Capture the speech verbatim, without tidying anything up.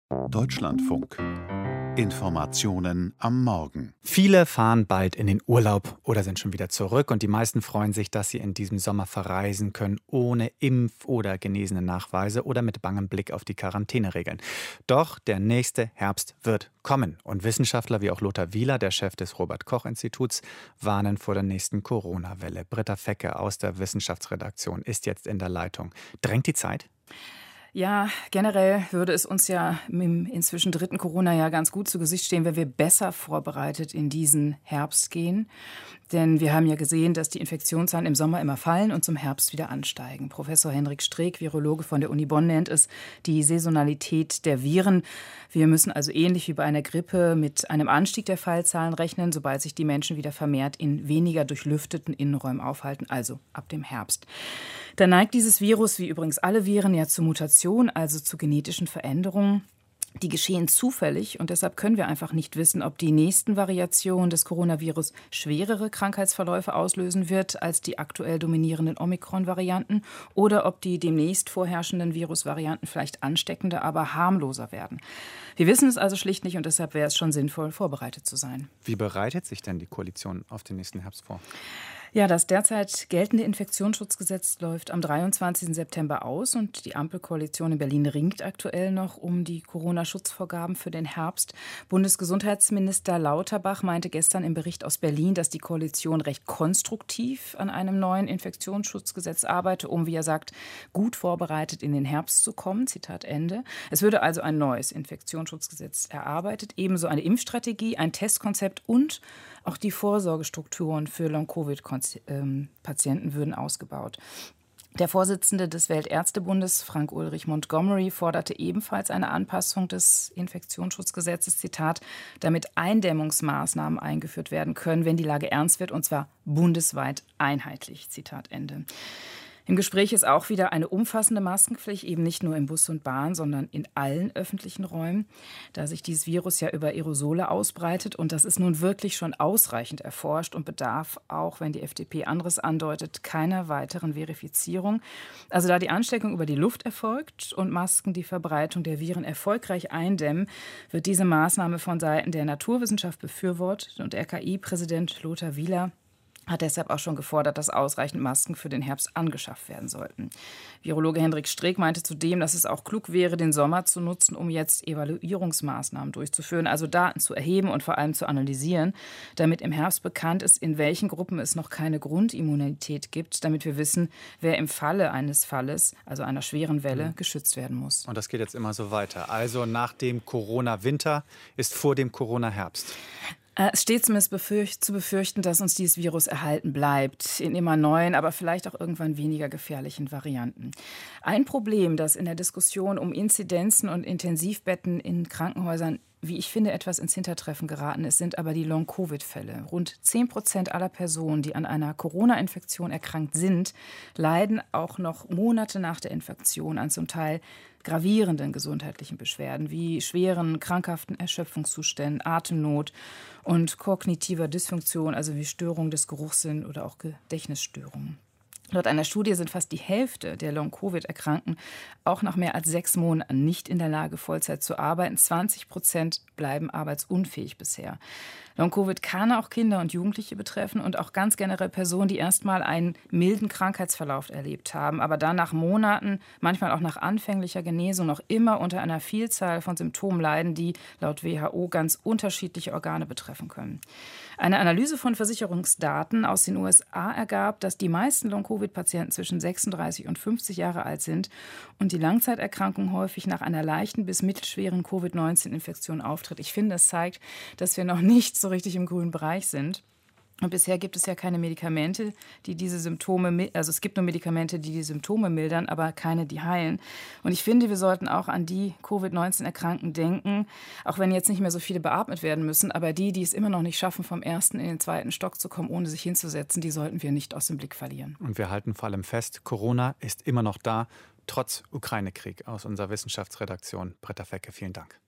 Deutschlandfunk. Informationen am Morgen. Viele fahren bald in den Urlaub oder sind schon wieder zurück und die meisten freuen sich, dass sie in diesem Sommer verreisen können, ohne Impf- oder genesene Nachweise oder mit bangem Blick auf die Quarantäneregeln. Doch der nächste Herbst wird kommen und Wissenschaftler wie auch Lothar Wieler, der Chef des Robert-Koch-Instituts, warnen vor der nächsten Corona-Welle. Britta Fecke aus der Wissenschaftsredaktion ist jetzt in der Leitung. Drängt die Zeit? Ja, generell würde es uns ja im inzwischen dritten Corona-Jahr ganz gut zu Gesicht stehen, wenn wir besser vorbereitet in diesen Herbst gehen. Denn wir haben ja gesehen, dass die Infektionszahlen im Sommer immer fallen und zum Herbst wieder ansteigen. Professor Henrik Streeck, Virologe von der Uni Bonn, nennt es die Saisonalität der Viren. Wir müssen also ähnlich wie bei einer Grippe mit einem Anstieg der Fallzahlen rechnen, sobald sich die Menschen wieder vermehrt in weniger durchlüfteten Innenräumen aufhalten, also ab dem Herbst. Da neigt dieses Virus, wie übrigens alle Viren, ja zu Mutation, also zu genetischen Veränderungen. Die geschehen zufällig und deshalb können wir einfach nicht wissen, ob die nächsten Variationen des Coronavirus schwerere Krankheitsverläufe auslösen wird als die aktuell dominierenden Omikron-Varianten oder ob die demnächst vorherrschenden Virusvarianten vielleicht ansteckender, aber harmloser werden. Wir wissen es also schlicht nicht und deshalb wäre es schon sinnvoll, vorbereitet zu sein. Wie bereitet sich denn die Koalition auf den nächsten Herbst vor? Ja, das derzeit geltende Infektionsschutzgesetz läuft am dreiundzwanzigsten September aus und die Ampelkoalition in Berlin ringt aktuell noch um die Corona-Schutzvorgaben für den Herbst. Bundesgesundheitsminister Lauterbach meinte gestern im Bericht aus Berlin, dass die Koalition recht konstruktiv an einem neuen Infektionsschutzgesetz arbeite, um, wie er sagt, gut vorbereitet in den Herbst zu kommen. Zitat Ende. Es würde also ein neues Infektionsschutzgesetz erarbeitet, ebenso eine Impfstrategie, ein Testkonzept und auch die Vorsorgestrukturen für Long-Covid-Patienten würden ausgebaut. Der Vorsitzende des Weltärztebundes, Frank-Ulrich Montgomery, forderte ebenfalls eine Anpassung des Infektionsschutzgesetzes, Zitat, damit Eindämmungsmaßnahmen eingeführt werden können, wenn die Lage ernst wird, und zwar bundesweit einheitlich, Zitat Ende. Im Gespräch ist auch wieder eine umfassende Maskenpflicht, eben nicht nur im Bus und Bahn, sondern in allen öffentlichen Räumen, da sich dieses Virus ja über Aerosole ausbreitet. Und das ist nun wirklich schon ausreichend erforscht und bedarf, auch wenn die F D P anderes andeutet, keiner weiteren Verifizierung. Also da die Ansteckung über die Luft erfolgt und Masken die Verbreitung der Viren erfolgreich eindämmen, wird diese Maßnahme von Seiten der Naturwissenschaft befürwortet. Und R K I-Präsident Lothar Wieler hat deshalb auch schon gefordert, dass ausreichend Masken für den Herbst angeschafft werden sollten. Virologe Henrik Streeck meinte zudem, dass es auch klug wäre, den Sommer zu nutzen, um jetzt Evaluierungsmaßnahmen durchzuführen, also Daten zu erheben und vor allem zu analysieren, damit im Herbst bekannt ist, in welchen Gruppen es noch keine Grundimmunität gibt, damit wir wissen, wer im Falle eines Falles, also einer schweren Welle, geschützt werden muss. Und das geht jetzt immer so weiter. Also nach dem Corona-Winter ist vor dem Corona-Herbst. Es steht zumindest befürcht, zu befürchten, dass uns dieses Virus erhalten bleibt, in immer neuen, aber vielleicht auch irgendwann weniger gefährlichen Varianten. Ein Problem, das in der Diskussion um Inzidenzen und Intensivbetten in Krankenhäusern, wie ich finde, etwas ins Hintertreffen geraten ist, sind aber die Long-Covid-Fälle. Rund zehn Prozent aller Personen, die an einer Corona-Infektion erkrankt sind, leiden auch noch Monate nach der Infektion an zum Teil gravierenden gesundheitlichen Beschwerden wie schweren, krankhaften Erschöpfungszuständen, Atemnot und kognitiver Dysfunktion, also wie Störungen des Geruchssinns oder auch Gedächtnisstörungen. Laut einer Studie sind fast die Hälfte der Long-Covid-Erkrankten auch nach mehr als sechs Monaten nicht in der Lage, Vollzeit zu arbeiten. zwanzig Prozent bleiben arbeitsunfähig bisher. Long-Covid kann auch Kinder und Jugendliche betreffen und auch ganz generell Personen, die erst mal einen milden Krankheitsverlauf erlebt haben, aber dann nach Monaten, manchmal auch nach anfänglicher Genesung, noch immer unter einer Vielzahl von Symptomen leiden, die laut W H O ganz unterschiedliche Organe betreffen können. Eine Analyse von Versicherungsdaten aus den U S A ergab, dass die meisten Long-Covid-Patienten zwischen sechsunddreißig und fünfzig Jahre alt sind und die Langzeiterkrankung häufig nach einer leichten bis mittelschweren Covid neunzehn Infektion auftritt. Ich finde, das zeigt, dass wir noch nicht so richtig im grünen Bereich sind. Und bisher gibt es ja keine Medikamente, die diese Symptome, also es gibt nur Medikamente, die die Symptome mildern, aber keine, die heilen. Und ich finde, wir sollten auch an die Covid neunzehn Erkrankten denken, auch wenn jetzt nicht mehr so viele beatmet werden müssen, aber die, die es immer noch nicht schaffen, vom ersten in den zweiten Stock zu kommen, ohne sich hinzusetzen, die sollten wir nicht aus dem Blick verlieren. Und wir halten vor allem fest, Corona ist immer noch da, trotz Ukraine-Krieg. Aus unserer Wissenschaftsredaktion, Britta Fecke, vielen Dank.